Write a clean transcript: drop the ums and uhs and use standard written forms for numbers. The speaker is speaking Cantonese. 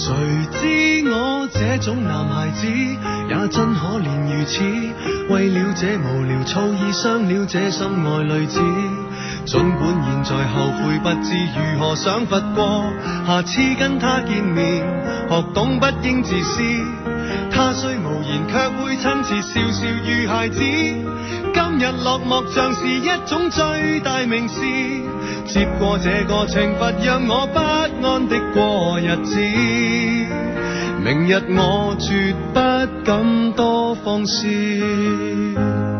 誰知我這種男孩子也真可憐如此，為了這無聊醋意傷了這心愛女子。儘管現在後悔不知如何賞罰過，下次跟他見面學懂不應自私。他雖無言卻會親切笑笑如孩子，今日落幕像是一種最大明示，接過這個懲罰讓我不安的過日子，明日我絕不敢多放肆。